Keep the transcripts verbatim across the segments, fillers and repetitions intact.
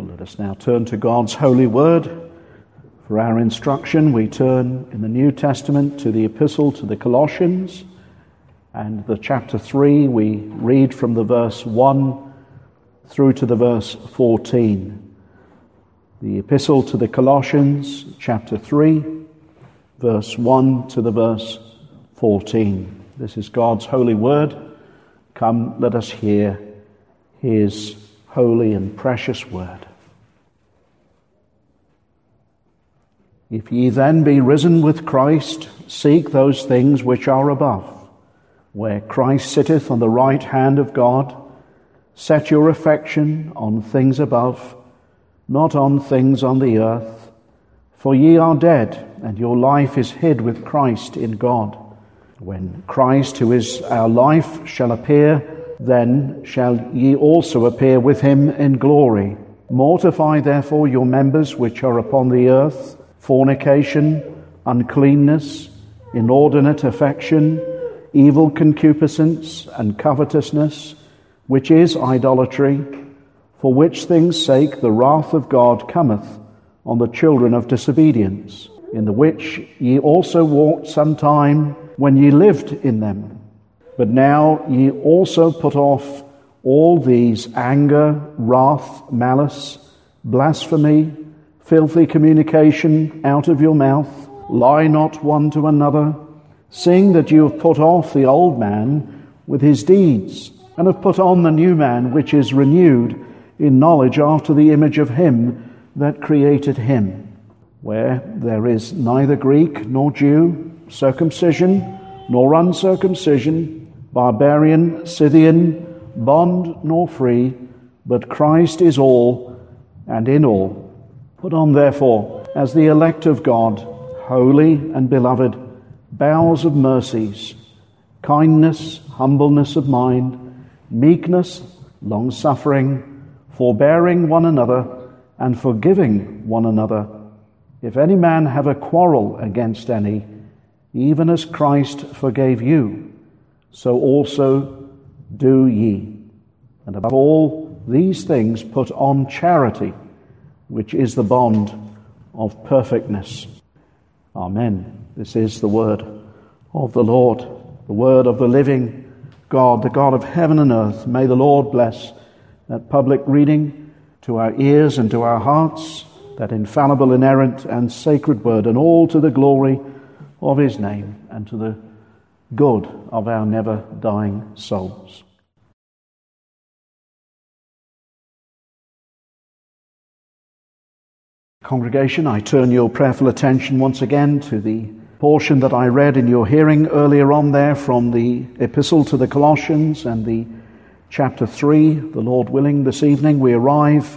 Well, let us now turn to God's holy word. For our instruction, we turn in the New Testament to the epistle to the Colossians, and the chapter three, we read from the verse one through to the verse fourteen. The epistle to the Colossians, chapter three, verse one to the verse fourteen. This is God's holy word. Come, let us hear his holy and precious word. If ye then be risen with Christ, seek those things which are above, where Christ sitteth on the right hand of God. Set your affection on things above, not on things on the earth. For ye are dead, and your life is hid with Christ in God. When Christ, who is our life, shall appear, then shall ye also appear with him in glory. Mortify therefore your members which are upon the earth, fornication, uncleanness, inordinate affection, evil concupiscence, and covetousness, which is idolatry, for which things' sake the wrath of God cometh on the children of disobedience, in the which ye also walked sometime when ye lived in them. But now ye also put off all these: anger, wrath, malice, blasphemy, filthy communication out of your mouth. Lie not one to another, seeing that you have put off the old man with his deeds, and have put on the new man, which is renewed in knowledge after the image of him that created him, where there is neither Greek nor Jew, circumcision nor uncircumcision, barbarian, Scythian, bond nor free, but Christ is all and in all. Put on therefore, as the elect of God, holy and beloved, bowels of mercies, kindness, humbleness of mind, meekness, long-suffering, forbearing one another, and forgiving one another. If any man have a quarrel against any, even as Christ forgave you, so also do ye. And above all these things put on charity, which is the bond of perfectness. Amen. This is the word of the Lord, the word of the living God, the God of heaven and earth. May the Lord bless that public reading to our ears and to our hearts, that infallible, inerrant, and sacred word, and all to the glory of his name and to the good of our never-dying souls. Congregation, I turn your prayerful attention once again to the portion that I read in your hearing earlier on there from the epistle to the Colossians and the chapter three. The Lord willing, this evening we arrive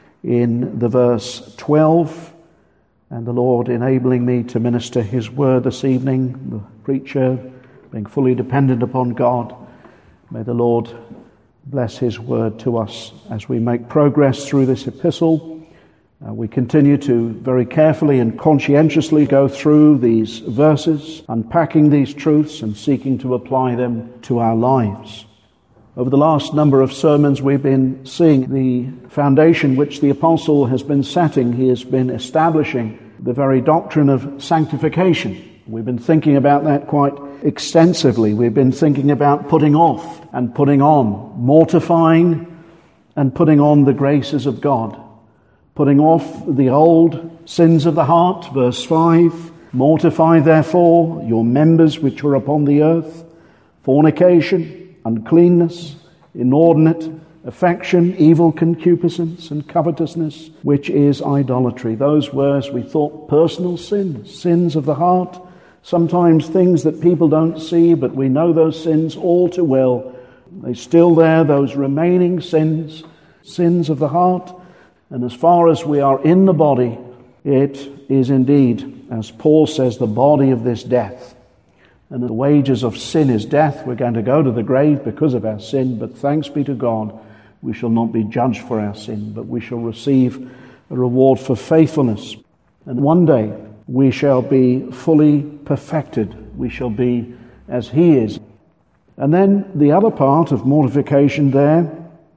in the verse twelve, and the Lord enabling me to minister his word this evening, the preacher being fully dependent upon God. May the Lord bless his word to us as we make progress through this epistle. Uh, we continue to very carefully and conscientiously go through these verses, unpacking these truths and seeking to apply them to our lives. Over the last number of sermons, we've been seeing the foundation which the apostle has been setting. He has been establishing the very doctrine of sanctification. We've been thinking about that quite extensively. We've been thinking about putting off and putting on, mortifying and putting on the graces of God. Putting off the old sins of the heart, verse five. Mortify therefore your members which are upon the earth, fornication, uncleanness, inordinate affection, evil concupiscence, and covetousness, which is idolatry. Those were, as we thought, personal sins, sins of the heart, sometimes things that people don't see, but we know those sins all too well. They're still there, those remaining sins, sins of the heart. And as far as we are in the body, it is indeed, as Paul says, the body of this death. And the wages of sin is death. We're going to go to the grave because of our sin, but thanks be to God, we shall not be judged for our sin, but we shall receive a reward for faithfulness. And one day we shall be fully perfected. We shall be as he is. And then the other part of mortification there,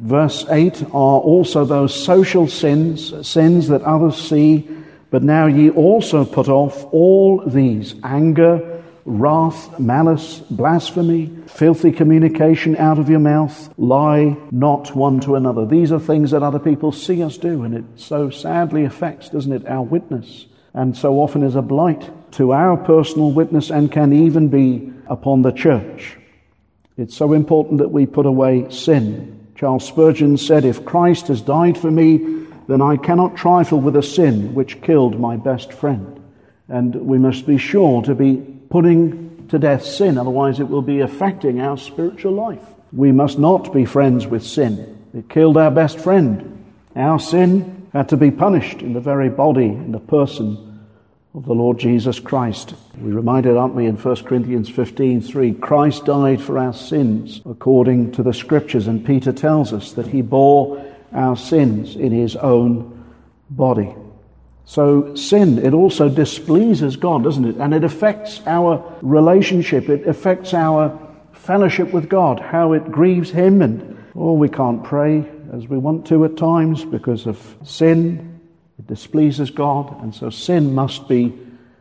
Verse eight are also those social sins, sins that others see, but now ye also put off all these: anger, wrath, malice, blasphemy, filthy communication out of your mouth. Lie not one to another. These are things that other people see us do, and it so sadly affects, doesn't it, our witness, and so often is a blight to our personal witness and can even be upon the church. It's so important that we put away sin. Charles Spurgeon said, "If Christ has died for me, then I cannot trifle with a sin which killed my best friend." And we must be sure to be putting to death sin, otherwise it will be affecting our spiritual life. We must not be friends with sin. It killed our best friend. Our sin had to be punished in the very body, in the person of the Lord Jesus Christ. We reminded, aren't we, in First Corinthians fifteen three, Christ died for our sins according to the Scriptures, and Peter tells us that he bore our sins in his own body. So sin, it also displeases God, doesn't it? And it affects our relationship, it affects our fellowship with God, how it grieves him, and oh, we can't pray as we want to at times because of sin. It displeases God, and so sin must be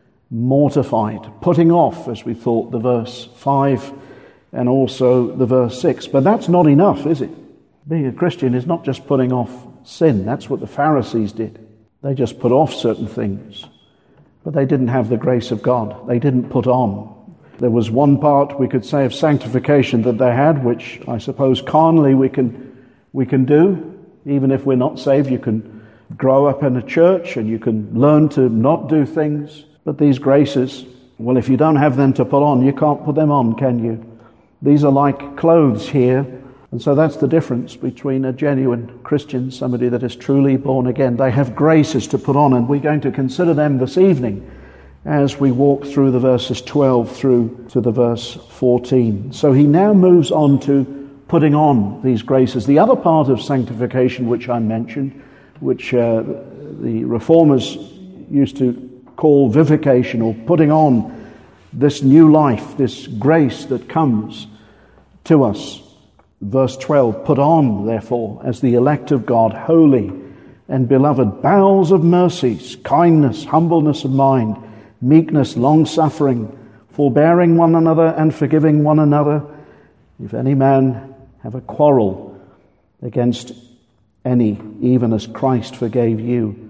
mortified, putting off, as we thought, the verse five and also the verse six. But that's not enough, is it? Being a Christian is not just putting off sin. That's what the Pharisees did. They just put off certain things, but they didn't have the grace of God. They didn't put on. There was one part, we could say, of sanctification that they had, which I suppose carnally we can we can do. Even if we're not saved, you can grow up in a church and you can learn to not do things. But these graces, well, if you don't have them to put on, you can't put them on, can you? These are like clothes here. And so that's the difference between a genuine Christian, somebody that is truly born again. They have graces to put on, and we're going to consider them this evening as we walk through the verses twelve through to the verse fourteen. So he now moves on to putting on these graces. The other part of sanctification, which I mentioned, which uh, the Reformers used to call vivification, or putting on this new life, this grace that comes to us. Verse twelve, put on, therefore, as the elect of God, holy and beloved, bowels of mercies, kindness, humbleness of mind, meekness, long-suffering, forbearing one another and forgiving one another. If any man have a quarrel against any, even as Christ forgave you,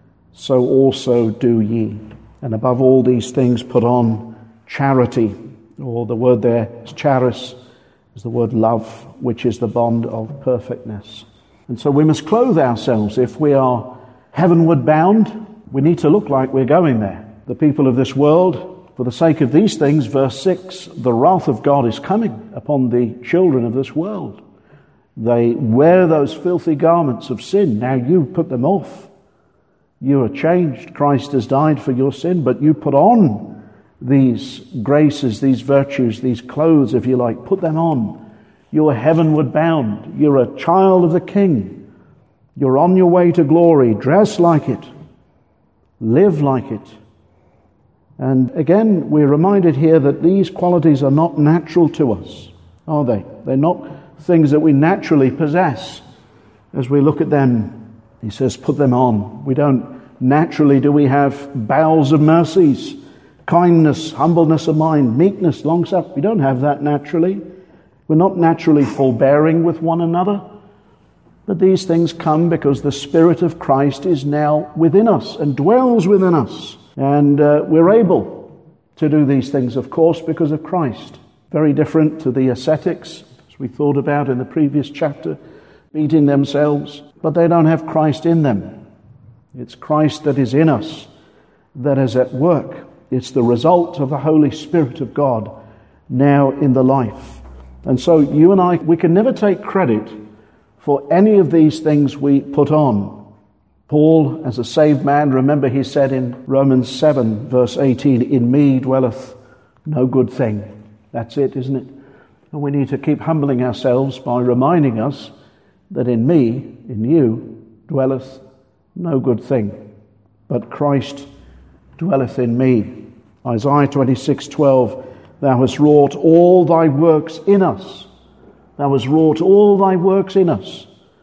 so also do ye. And above all these things put on charity, or the word there is charis, is the word love, which is the bond of perfectness. And so we must clothe ourselves. If we are heavenward bound, we need to look like we're going there. The people of this world, for the sake of these things, verse six, the wrath of God is coming upon the children of this world. They wear those filthy garments of sin. Now you put them off. You are changed. Christ has died for your sin, but you put on these graces, these virtues, these clothes, if you like. Put them on. You are heavenward bound. You're a child of the King. You're on your way to glory. Dress like it. Live like it. And again, we're reminded here that these qualities are not natural to us, are they? They're not things that we naturally possess. As we look at them, he says, put them on. We don't naturally, do we have bowels of mercies, kindness, humbleness of mind, meekness, long-suffering? We don't have that naturally. We're not naturally forbearing with one another. But these things come because the Spirit of Christ is now within us and dwells within us. And uh, we're able to do these things, of course, because of Christ. Very different to the ascetics, as we thought about in the previous chapter, beating themselves. But they don't have Christ in them. It's Christ that is in us that is at work. It's the result of the Holy Spirit of God now in the life. And so you and I, we can never take credit for any of these things we put on. Paul, as a saved man, remember he said in Romans seven, verse eighteen, in me dwelleth no good thing. That's it, isn't it? And we need to keep humbling ourselves by reminding us that in me, in you, dwelleth no good thing, but Christ dwelleth in me. Isaiah twenty-six twelve, thou hast wrought all thy works in us. Thou hast wrought all thy works in us.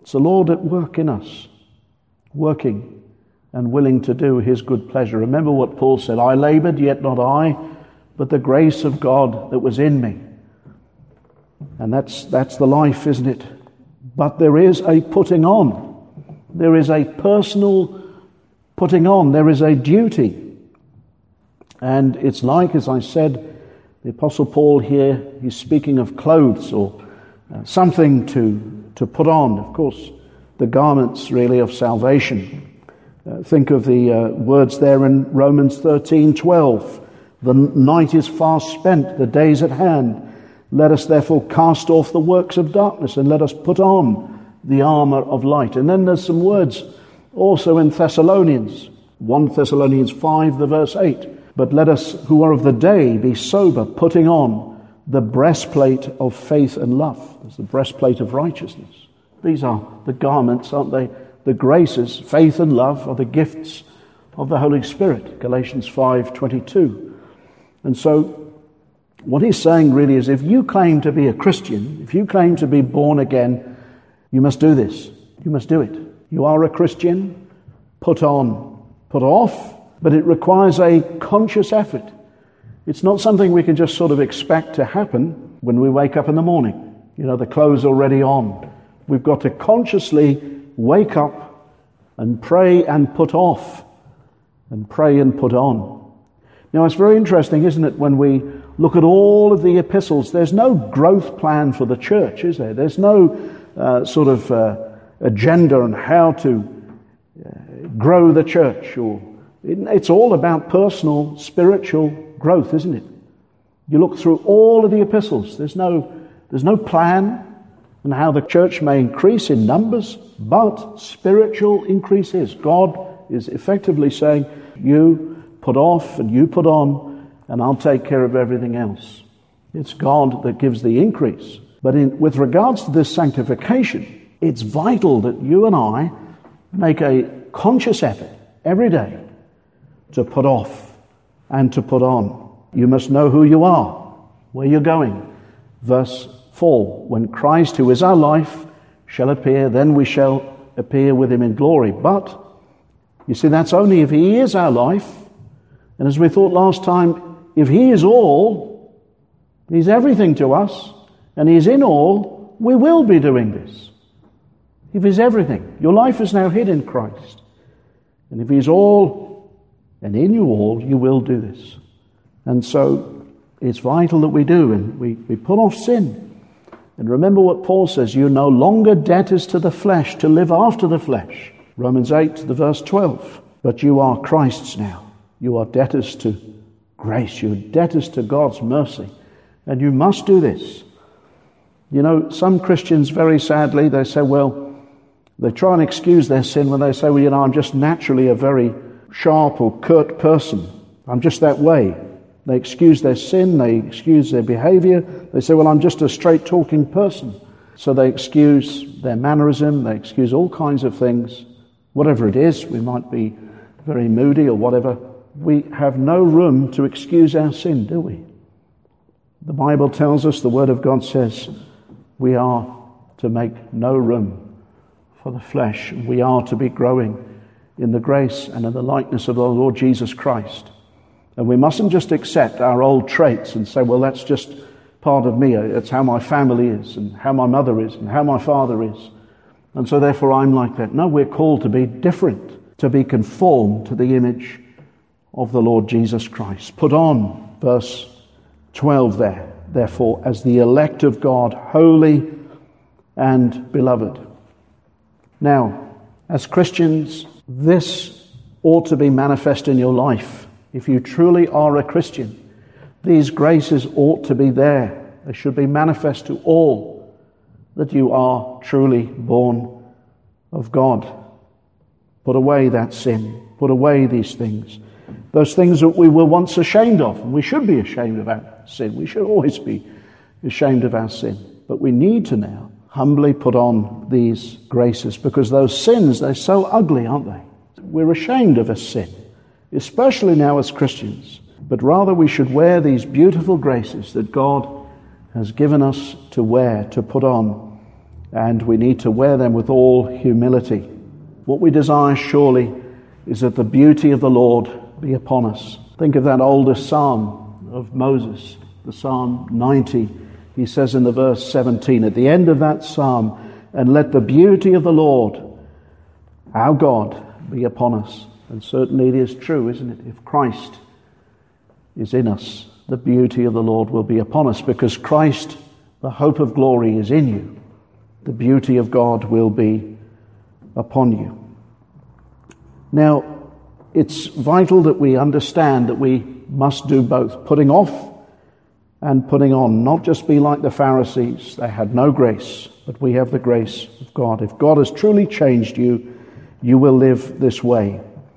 It's the Lord at work in us, working and willing to do his good pleasure. Remember what Paul said, I labored, yet not I, but the grace of God that was in me. And that's that's the life, isn't it? But there is a putting on. There is a personal putting on. There is a duty. And it's like, as I said, the Apostle Paul here, he's speaking of clothes or uh, something to, to put on. Of course, the garments really of salvation. Uh, think of the uh, words there in Romans thirteen twelve. The night is fast spent, the day is at hand. Let us therefore cast off the works of darkness and let us put on the armour of light. And then there's some words also in Thessalonians, First Thessalonians five, the verse eight. But let us who are of the day be sober, putting on the breastplate of faith and love. There's the breastplate of righteousness. These are the garments, aren't they? The graces, faith and love are the gifts of the Holy Spirit. Galatians five twenty-two. And so what he's saying really is if you claim to be a Christian, if you claim to be born again, you must do this. You must do it. You are a Christian, put on, put off, but it requires a conscious effort. It's not something we can just sort of expect to happen when we wake up in the morning. You know, the clothes are already on. We've got to consciously wake up and pray and put off and pray and put on. Now, it's very interesting, isn't it, when we look at all of the epistles, there's no growth plan for the church, is there? There's no uh, sort of uh, agenda on how to uh, grow the church. Or it, it's all about personal, spiritual growth, isn't it? You look through all of the epistles, there's no, there's no plan on how the church may increase in numbers, but spiritual increase is. God is effectively saying, you put off and you put on, and I'll take care of everything else. It's God that gives the increase. But in, with regards to this sanctification, it's vital that you and I make a conscious effort every day to put off and to put on. You must know who you are, where you're going. Verse four, when Christ, who is our life, shall appear, then we shall appear with him in glory. But, you see, that's only if he is our life. And as we thought last time, if he is all, he's everything to us, and he's in all, we will be doing this. If he's everything, your life is now hid in Christ. And if he's all, and in you all, you will do this. And so, it's vital that we do, and we, we put off sin. And remember what Paul says, you're no longer debtors to the flesh, to live after the flesh. Romans eight, the verse twelve. But you are Christ's now. You are debtors to grace. You're debtors to God's mercy. And you must do this. You know, some Christians, very sadly, they say, well, they try and excuse their sin when they say, well, you know, I'm just naturally a very sharp or curt person. I'm just that way. They excuse their sin. They excuse their behavior. They say, well, I'm just a straight-talking person. So they excuse their mannerism. They excuse all kinds of things. Whatever it is, we might be very moody or whatever. We have no room to excuse our sin, do we? The Bible tells us, the Word of God says, we are to make no room for the flesh. We are to be growing in the grace and in the likeness of the Lord Jesus Christ. And we mustn't just accept our old traits and say, well, that's just part of me. It's how my family is and how my mother is and how my father is. And so therefore I'm like that. No, we're called to be different, to be conformed to the image of the Lord Jesus Christ. Put on, verse twelve there, therefore, as the elect of God, holy and beloved. Now, as Christians, this ought to be manifest in your life. If you truly are a Christian, these graces ought to be there. They should be manifest to all that you are truly born of God. Put away that sin. Put away these things. Those things that we were once ashamed of. And we should be ashamed of our sin. We should always be ashamed of our sin. But we need to now humbly put on these graces, because those sins, they're so ugly, aren't they? We're ashamed of a sin, especially now as Christians. But rather we should wear these beautiful graces that God has given us to wear, to put on. and we need to wear them with all humility. What we desire surely is that the beauty of the Lord be upon us. Think of that oldest psalm of Moses, the Psalm ninety. He says in the verse seventeen, at the end of that psalm, and let the beauty of the Lord, our God, be upon us. And certainly it is true, isn't it? If Christ is in us, the beauty of the Lord will be upon us, because Christ, the hope of glory, is in you. The beauty of God will be upon you. Now, it's vital that we understand that we must do both, putting off and putting on, not just be like the Pharisees. They had no grace, but we have the grace of God. If God has truly changed you, you will live this way.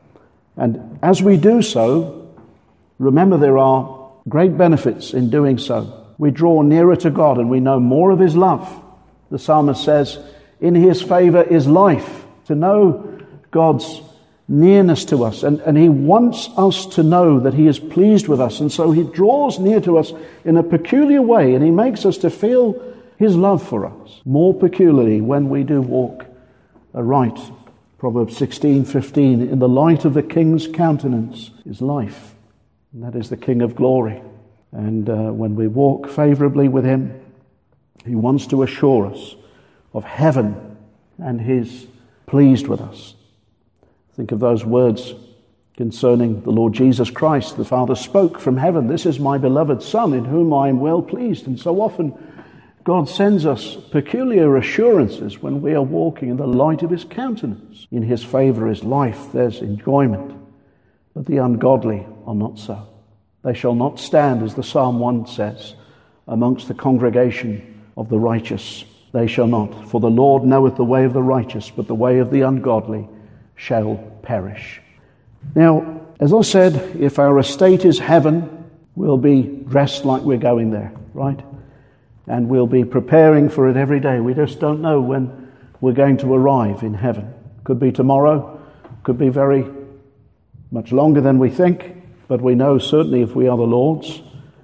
And as we do so, remember there are great benefits in doing so. We draw nearer to God and we know more of His love. The psalmist says, in His favor is life. To know God's nearness to us. And, and He wants us to know that He is pleased with us. And so He draws near to us in a peculiar way, and He makes us to feel His love for us more peculiarly when we do walk aright. Proverbs sixteen fifteen, in the light of the King's countenance is life. And that is the King of glory. And uh, when we walk favorably with Him, He wants to assure us of heaven and His pleased with us. Think of those words concerning the Lord Jesus Christ. The Father spoke from heaven, this is my beloved Son in whom I am well pleased. And so often God sends us peculiar assurances when we are walking in the light of His countenance. In His favor is life, there's enjoyment. But the ungodly are not so. They shall not stand, as the Psalm one says, amongst the congregation of the righteous. They shall not. For the Lord knoweth the way of the righteous, but the way of the ungodly shall perish. Now, as I said, if our estate is heaven, we'll be dressed like we're going there, right? And we'll be preparing for it every day. We just don't know when we're going to arrive in heaven. Could be tomorrow, could be very much longer than we think, but we know certainly if we are the Lord's,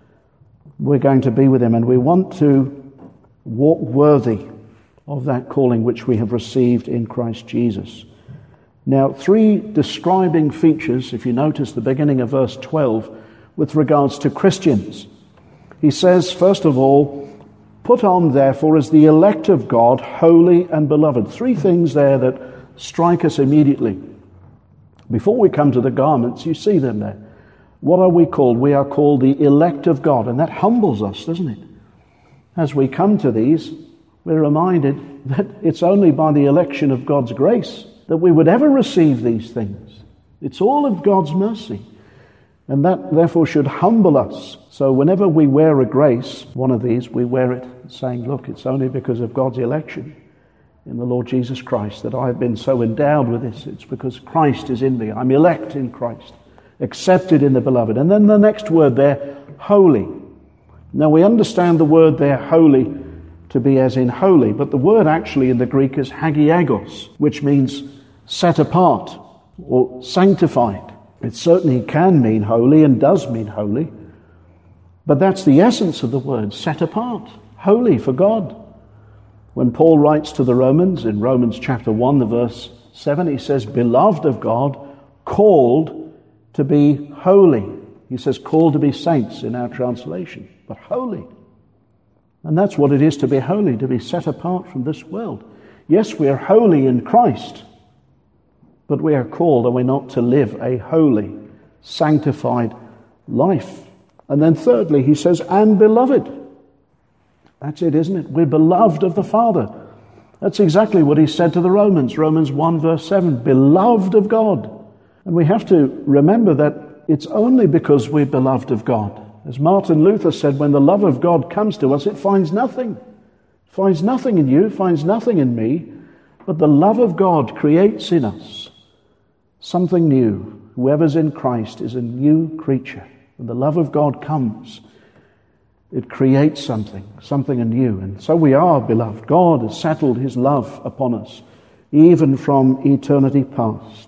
we're going to be with Him, and we want to walk worthy of that calling which we have received in Christ Jesus. Now, three describing features, if you notice the beginning of verse twelve, with regards to Christians. He says, first of all, put on therefore as the elect of God, holy and beloved. Three things there that strike us immediately. Before we come to the garments, you see them there. What are we called? We are called the elect of God, and that humbles us, doesn't it? As we come to these, we're reminded that it's only by the election of God's grace that we would ever receive these things. It's all of God's mercy. And that therefore should humble us. So whenever we wear a grace, one of these, we wear it saying, look, it's only because of God's election in the Lord Jesus Christ that I have been so endowed with this. It's because Christ is in me. I'm elect in Christ, accepted in the beloved. And then the next word there, holy. Now we understand the word there, holy, to be as in holy, but the word actually in the Greek is hagiagos, which means set apart or sanctified. It certainly can mean holy and does mean holy, but that's the essence of the word, set apart, holy for God. When Paul writes to the Romans in Romans chapter one, the verse seven, he says, beloved of God, called to be holy. He says called to be saints in our translation, but holy. And that's what it is to be holy, to be set apart from this world. Yes, we are holy in Christ, but we are called, are we not, to live a holy, sanctified life. And then thirdly, he says, and beloved. That's it, isn't it? We're beloved of the Father. That's exactly what he said to the Romans. Romans one verse seven, beloved of God. And we have to remember that it's only because we're beloved of God. As Martin Luther said, when the love of God comes to us, it finds nothing. It finds nothing in you, finds nothing in me, but the love of God creates in us something new. Whoever's in Christ is a new creature. When the love of God comes, it creates something, something anew. And so we are beloved. God has settled his love upon us, even from eternity past.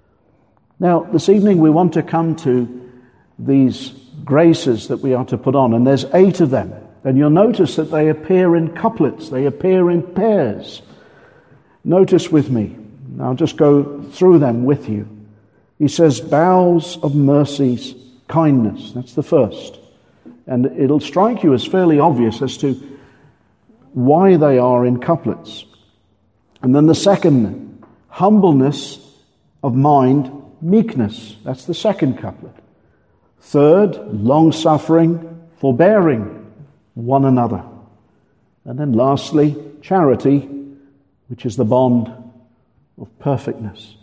Now, this evening we want to come to these graces that we are to put on, and there's eight of them. And you'll notice that they appear in couplets, they appear in pairs. Notice with me, I'll just go through them with you. He says, bowels of mercies, kindness. That's the first. And it'll strike you as fairly obvious as to why they are in couplets. And then the second, humbleness of mind, meekness. That's the second couplet. Third, long-suffering, forbearing one another. And then lastly, charity, which is the bond of perfectness.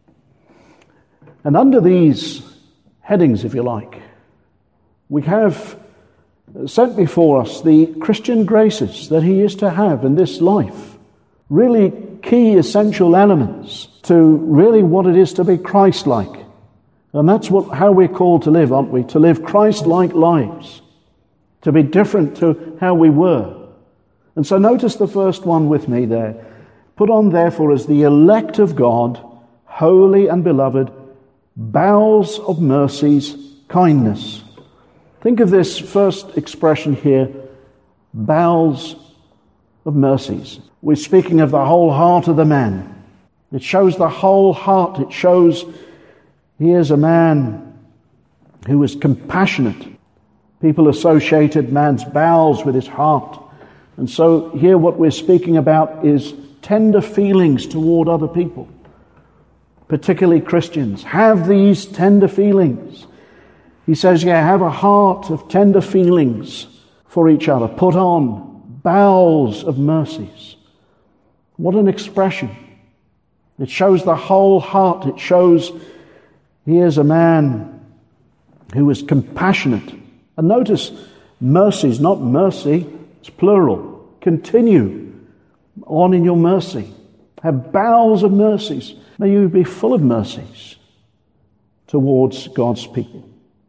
And under these headings, if you like, we have set before us the Christian graces that he is to have in this life. Really key essential elements to really what it is to be Christ-like. And that's what how we're called to live, aren't we? To live Christ-like lives. To be different to how we were. And so notice the first one with me there. Put on therefore as the elect of God, holy and beloved, bowels of mercies, kindness. Think of this first expression here, bowels of mercies. We're speaking of the whole heart of the man. It shows the whole heart. It shows here's a man who is compassionate. People associated man's bowels with his heart. And so here what we're speaking about is tender feelings toward other people, particularly Christians. Have these tender feelings. He says, yeah, have a heart of tender feelings for each other. Put on bowels of mercies. What an expression. It shows the whole heart. It shows here's a man who is compassionate. And notice, mercies, not mercy, it's plural. Continue on in your mercy. Have bowels of mercies. May you be full of mercies towards God's people.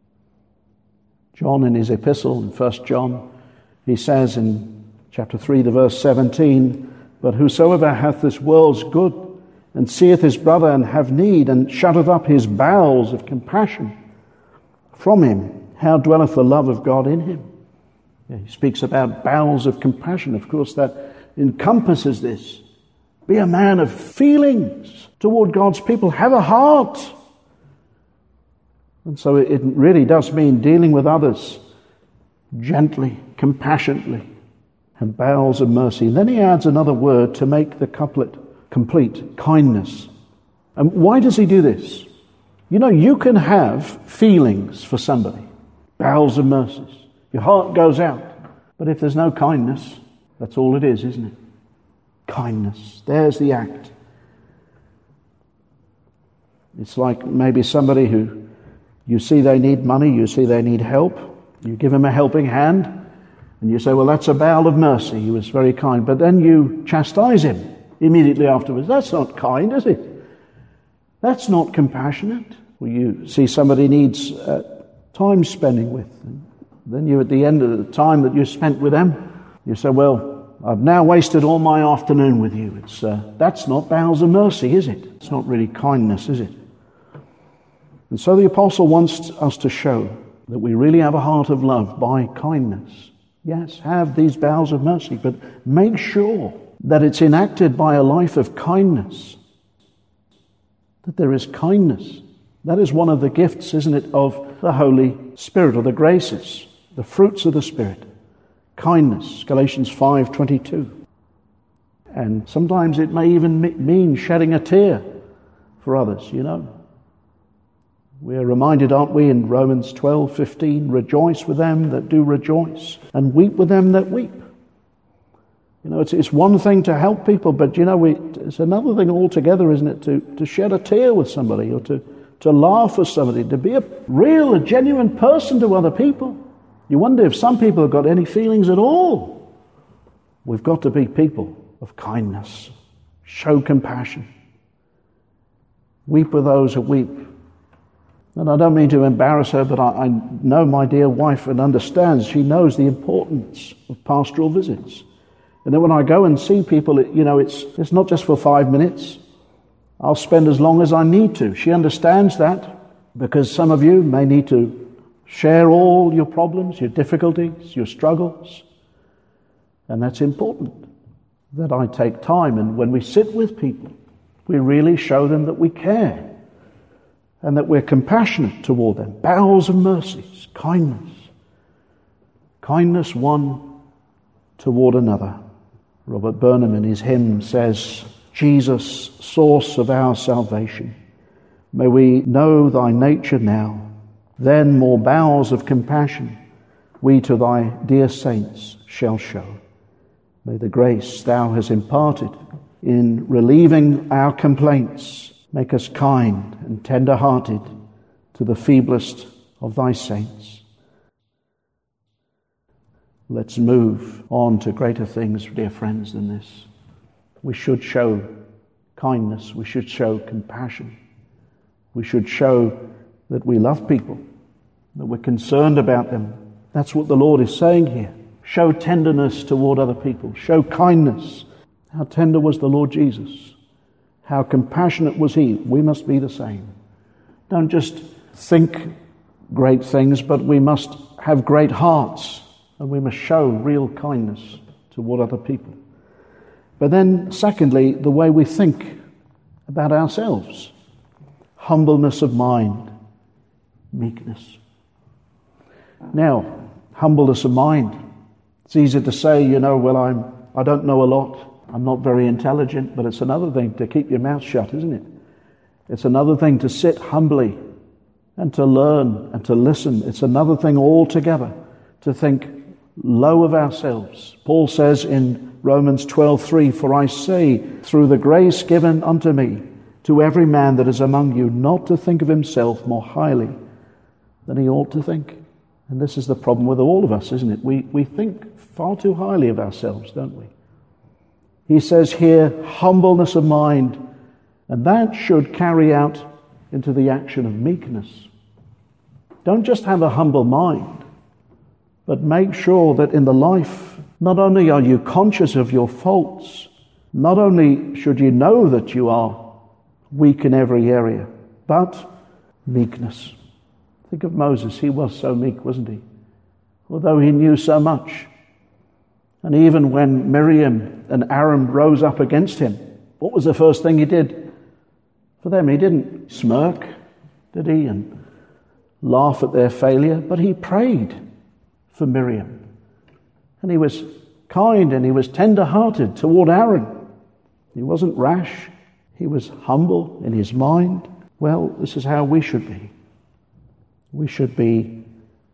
John in his epistle in First John, he says in chapter three, the verse seventeen, but whosoever hath this world's good and seeth his brother and have need and shutteth up his bowels of compassion from him, how dwelleth the love of God in him? Yeah, he speaks about bowels of compassion. Of course, that encompasses this. Be a man of feelings toward God's people. Have a heart. And so it really does mean dealing with others gently, compassionately, and bowels of mercy. And then he adds another word to make the couplet complete, kindness. And why does he do this? You know, you can have feelings for somebody, bowels of mercies. Your heart goes out. But if there's no kindness, that's all it is, isn't it? Kindness. There's the act. It's like maybe somebody who you see they need money, you see they need help, you give him a helping hand, and you say, well, that's a bowel of mercy. He was very kind. But then you chastise him immediately afterwards. That's not kind, is it? That's not compassionate. Well, you see somebody needs uh, time spending with them. Then you, at the end of the time that you spent with them, you say, well, I've now wasted all my afternoon with you. It's uh, that's not bowels of mercy, is it? It's not really kindness, is it? And so the apostle wants us to show that we really have a heart of love by kindness. Yes, have these bowels of mercy, but make sure that it's enacted by a life of kindness. That there is kindness. That is one of the gifts, isn't it, of the Holy Spirit, or the graces, the fruits of the Spirit. Kindness, Galatians five twenty-two. And sometimes it may even mean shedding a tear for others, you know. We're reminded, aren't we, in Romans twelve fifteen, rejoice with them that do rejoice, and weep with them that weep. You know, it's it's one thing to help people, but, you know, we, it's another thing altogether, isn't it, to, to shed a tear with somebody, or to, to laugh with somebody, to be a real, a genuine person to other people. You wonder if some people have got any feelings at all. We've got to be people of kindness. Show compassion. Weep with those who weep. And I don't mean to embarrass her, but I, I know my dear wife and understands. She knows the importance of pastoral visits. And then when I go and see people, it, you know, it's it's not just for five minutes. I'll spend as long as I need to. She understands that, because some of you may need to share all your problems, your difficulties, your struggles. And that's important, that I take time, and when we sit with people, we really show them that we care and that we're compassionate toward them. Bowels of mercies, kindness. Kindness one toward another. Robert Burnham in his hymn says, Jesus, source of our salvation, may we know thy nature now, then more bowels of compassion we to thy dear saints shall show. May the grace thou hast imparted in relieving our complaints make us kind and tender-hearted to the feeblest of thy saints. Let's move on to greater things, dear friends, than this. We should show kindness. We should show compassion. We should show that we love people, that we're concerned about them. That's what the Lord is saying here. Show tenderness toward other people. Show kindness. How tender was the Lord Jesus? How compassionate was he? We must be the same. Don't just think great things, but we must have great hearts, and we must show real kindness toward other people. But then, secondly, the way we think about ourselves. Humbleness of mind, meekness. Now, humbleness of mind. It's easy to say, you know, well, I'm, I don't know a lot. I'm not very intelligent, but it's another thing to keep your mouth shut, isn't it? It's another thing to sit humbly and to learn and to listen. It's another thing altogether to think low of ourselves. Paul says in Romans twelve three, for I say, through the grace given unto me, to every man that is among you, not to think of himself more highly than he ought to think. And this is the problem with all of us, isn't it? We, we think far too highly of ourselves, don't we? He says here, humbleness of mind, and that should carry out into the action of meekness. Don't just have a humble mind, but make sure that in the life, not only are you conscious of your faults, not only should you know that you are weak in every area, but meekness. Think of Moses. He was so meek, wasn't he? Although he knew so much. And even when Miriam and Aaron rose up against him, what was the first thing he did for them? He didn't smirk, did he, and laugh at their failure, but he prayed for Miriam. And he was kind and he was tender-hearted toward Aaron. He wasn't rash. He was humble in his mind. Well, this is how we should be. We should be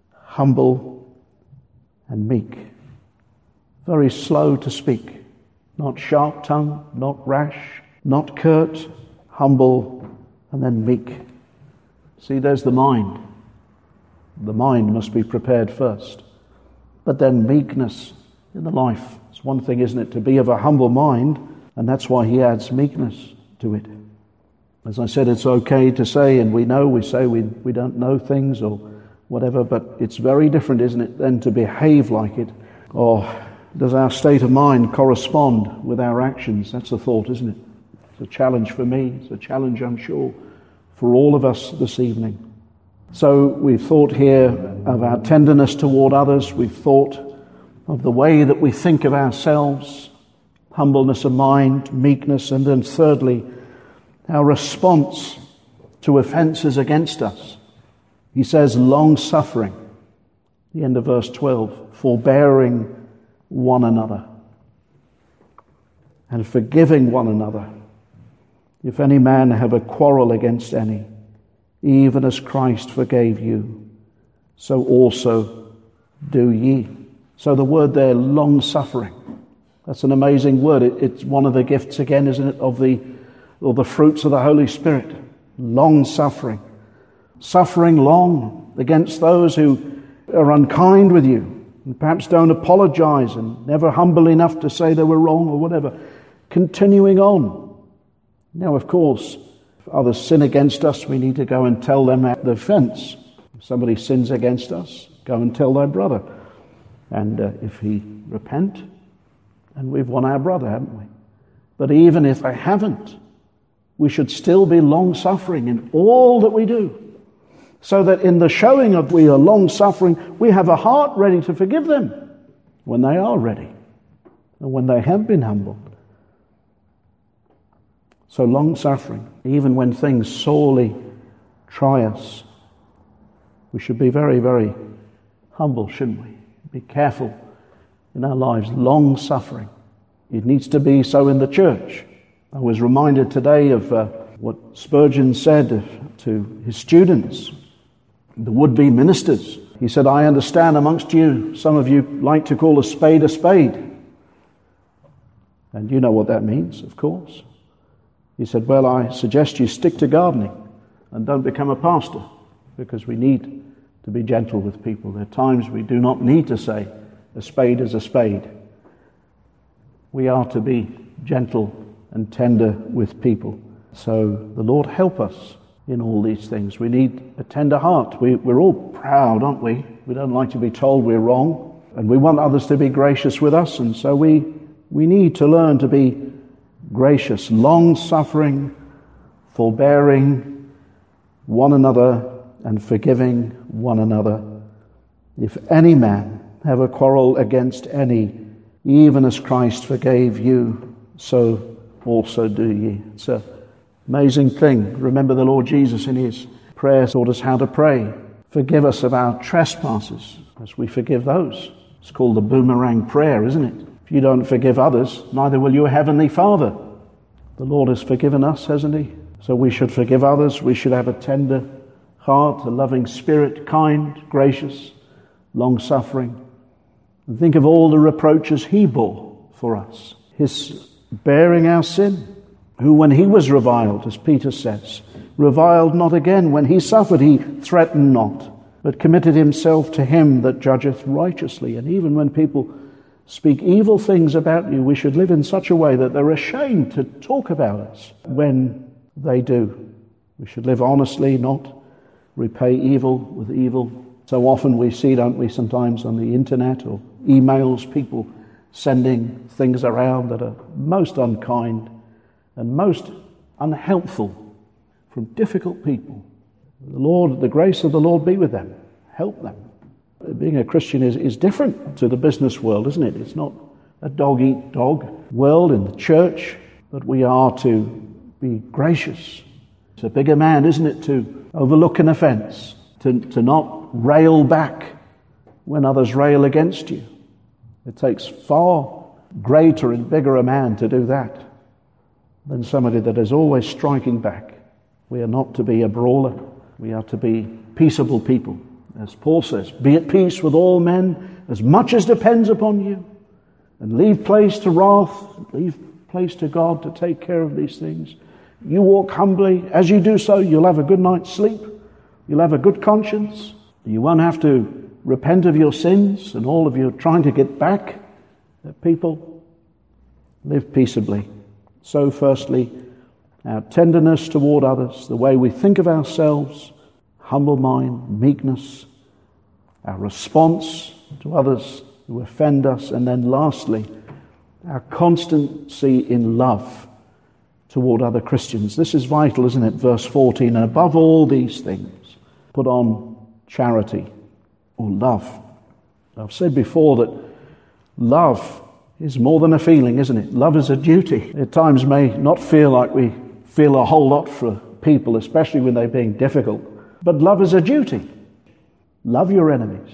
humble and meek. Very slow to speak, not sharp-tongued, not rash, not curt, humble, and then meek. See, there's the mind. The mind must be prepared first. But then meekness in the life. It's one thing, isn't it, to be of a humble mind, and that's why he adds meekness to it. As I said, it's okay to say, and we know, we say we, we don't know things or whatever, but it's very different, isn't it, than to behave like it. Or does our state of mind correspond with our actions? That's the thought, isn't it? It's a challenge for me. It's a challenge, I'm sure, for all of us this evening. So we've thought here of our tenderness toward others. We've thought of the way that we think of ourselves, humbleness of mind, meekness, and then thirdly, our response to offences against us. He says long-suffering, the end of verse twelve, forbearing one another and forgiving one another. If any man have a quarrel against any, even as Christ forgave you, so also do ye. So the word there, long-suffering, that's an amazing word. It, it's one of the gifts, again, isn't it, of the or the fruits of the Holy Spirit. Long-suffering. Suffering long against those who are unkind with you and perhaps don't apologize and never humble enough to say they were wrong or whatever. Continuing on. Now, of course, if others sin against us, we need to go and tell them at the offense. If somebody sins against us, go and tell thy brother. And uh, if he repent, then we've won our brother, haven't we? But even if they haven't, we should still be long-suffering in all that we do, so that in the showing of we are long-suffering, we have a heart ready to forgive them when they are ready. and when they have been humbled. So long-suffering, even when things sorely try us, we should be very, very humble, shouldn't we? Be careful in our lives. Long-suffering. It needs to be so in the church. I was reminded today of uh, what Spurgeon said to his students, the would-be ministers. He said, I understand amongst you, some of you like to call a spade a spade. And you know what that means, of course. He said, well, I suggest you stick to gardening and don't become a pastor, because we need to be gentle with people. There are times we do not need to say a spade is a spade. We are to be gentle and tender with people. So the Lord help us in all these things. We need a tender heart. We, we're all proud, aren't we? We don't like to be told we're wrong, and we want others to be gracious with us, and so we we need to learn to be gracious, long-suffering, forbearing one another, and forgiving one another. If any man have a quarrel against any, even as Christ forgave you, so also do ye. It's an amazing thing. Remember the Lord Jesus in his prayer taught us how to pray. Forgive us of our trespasses as we forgive those. It's called the boomerang prayer, isn't it? If you don't forgive others, neither will your heavenly Father. The Lord has forgiven us, hasn't he? So we should forgive others. We should have a tender heart, a loving spirit, kind, gracious, long-suffering. And think of all the reproaches he bore for us. His bearing our sin, who when he was reviled, as Peter says, reviled not again. When he suffered, he threatened not, but committed himself to him that judgeth righteously. And even when people speak evil things about you, we should live in such a way that they're ashamed to talk about us when they do. We should live honestly, not repay evil with evil. So often we see, don't we, sometimes on the internet or emails, people sending things around that are most unkind and most unhelpful from difficult people. The Lord, the grace of the Lord be with them. Help them. Being a Christian is, is different to the business world, isn't it? It's not a dog-eat-dog world in the church, but we are to be gracious. It's a bigger man, isn't it, to overlook an offence, to, to not rail back when others rail against you. It takes far greater and bigger a man to do that than somebody that is always striking back. We are not to be a brawler. We are to be peaceable people. As Paul says, be at peace with all men as much as depends upon you, and leave place to wrath, leave place to God to take care of these things. You walk humbly. As you do so, you'll have a good night's sleep. You'll have a good conscience. You won't have to repent of your sins and all of your trying to get back at people. Live peaceably. So firstly, our tenderness toward others, the way we think of ourselves, humble mind, meekness, our response to others who offend us, and then lastly, our constancy in love toward other Christians. This is vital, isn't it? Verse fourteen, and above all these things, put on charity or love. I've said before that love is more than a feeling, isn't it? Love is a duty. At times may not feel like we feel a whole lot for people, especially when they're being difficult. But love is a duty. Love your enemies.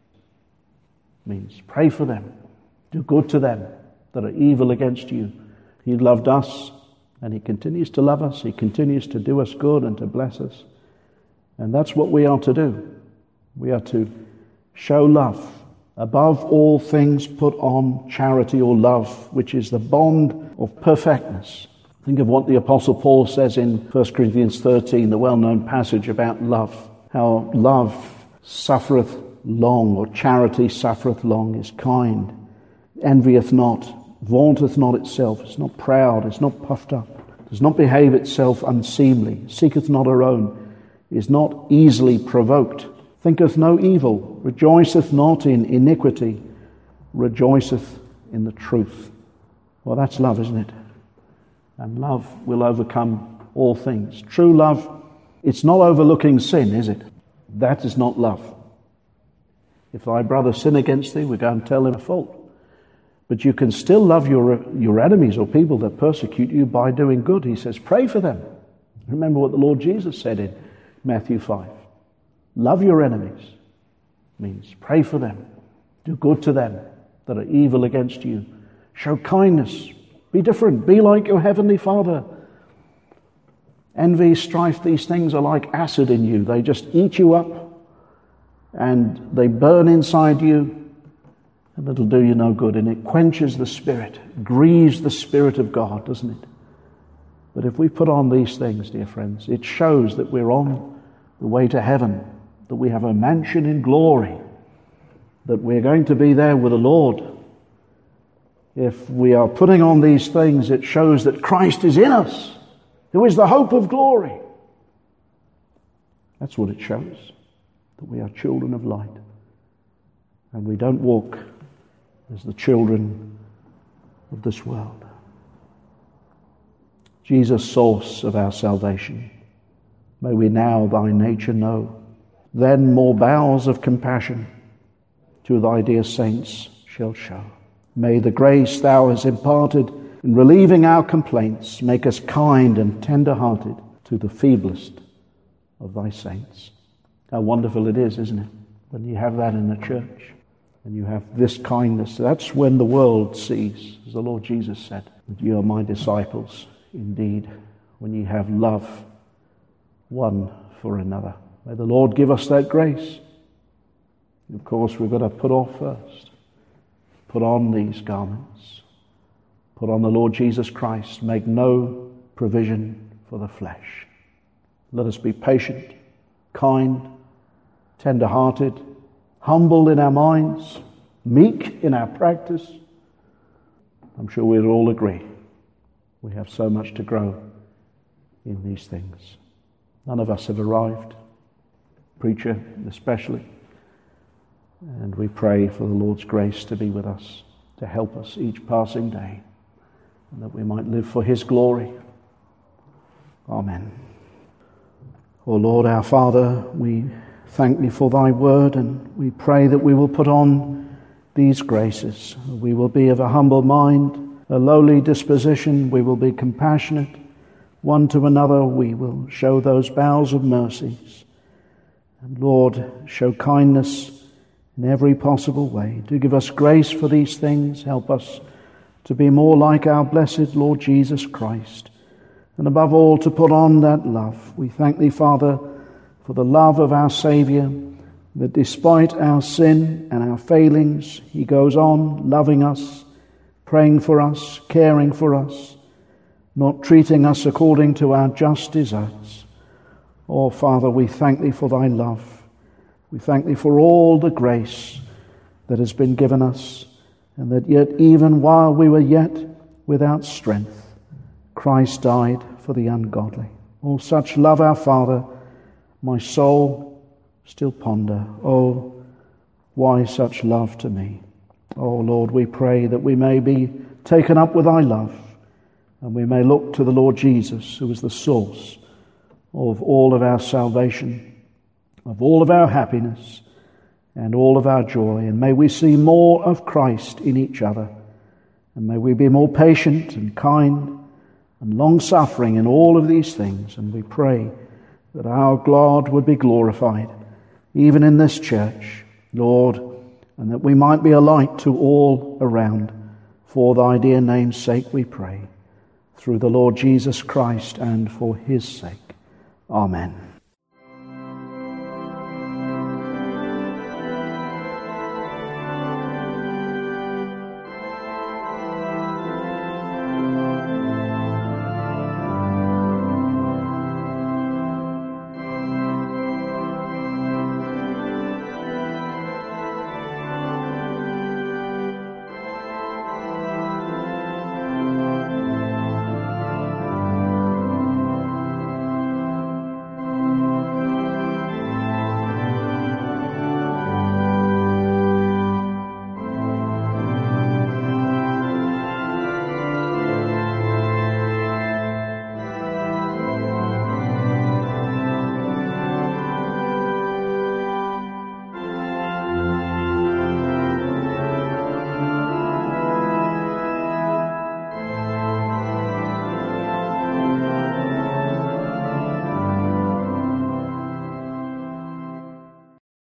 Means pray for them. Do good to them that are evil against you. He loved us, and he continues to love us. He continues to do us good and to bless us. And that's what we are to do. We are to show love. Above all things, put on charity or love, which is the bond of perfectness. Think of what the Apostle Paul says in First Corinthians thirteen, the well-known passage about love. How love suffereth long, or charity suffereth long, is kind, envieth not, vaunteth not itself, is not proud, is not puffed up, does not behave itself unseemly, seeketh not her own, is not easily provoked, thinketh no evil, rejoiceth not in iniquity, rejoiceth in the truth. Well, that's love, isn't it? And love will overcome all things. True love, it's not overlooking sin, is it? That is not love. If thy brother sin against thee, we go and tell him a fault. But you can still love your, your enemies or people that persecute you by doing good. He says, pray for them. Remember what the Lord Jesus said in Matthew five. Love your enemies means pray for them. Do good to them that are evil against you. Show kindness. Be different. Be like your heavenly Father. Envy, strife, these things are like acid in you. They just eat you up and they burn inside you, and it'll do you no good. And it quenches the Spirit, grieves the Spirit of God, doesn't it? But if we put on these things, dear friends, it shows that we're on the way to heaven, that we have a mansion in glory, that we're going to be there with the Lord. If we are putting on these things, it shows that Christ is in us, who is the hope of glory. That's what it shows, that we are children of light. And we don't walk as the children of this world. Jesus, source of our salvation, may we now thy nature know. Then more bowels of compassion to thy dear saints shall show. May the grace thou hast imparted in relieving our complaints make us kind and tender-hearted to the feeblest of thy saints. How wonderful it is, isn't it, when you have that in the church and you have this kindness. That's when the world sees, as the Lord Jesus said, that you are my disciples indeed, when you have love one for another. May the Lord give us that grace. Of course, we've got to put off first. Put on these garments. Put on the Lord Jesus Christ. Make no provision for the flesh. Let us be patient, kind, tender-hearted, humble in our minds, meek in our practice. I'm sure we'd all agree we have so much to grow in these things. None of us have arrived, preacher especially. And we pray for the Lord's grace to be with us, to help us each passing day, and that we might live for his glory. Amen. O Lord our Father, we thank thee for thy word, and we pray that we will put on these graces. We will be of a humble mind, a lowly disposition. We will be compassionate one to another. We will show those bowels of mercies. And Lord, show kindness in every possible way. Do give us grace for these things. Help us to be more like our blessed Lord Jesus Christ. And above all, to put on that love. We thank thee, Father, for the love of our Saviour, that despite our sin and our failings, he goes on loving us, praying for us, caring for us, not treating us according to our just deserts. Oh, Father, we thank thee for thy love. We thank thee for all the grace that has been given us, and that yet even while we were yet without strength, Christ died for the ungodly. Oh, such love, our Father, my soul still ponder. Oh, why such love to me? Oh, Lord, we pray that we may be taken up with thy love, and we may look to the Lord Jesus, who is the source of all of our salvation, of all of our happiness, and all of our joy. And may we see more of Christ in each other, and may we be more patient and kind and long-suffering in all of these things. And we pray that our God would be glorified, even in this church, Lord, and that we might be a light to all around. For thy dear name's sake we pray, through the Lord Jesus Christ and for his sake. Amen.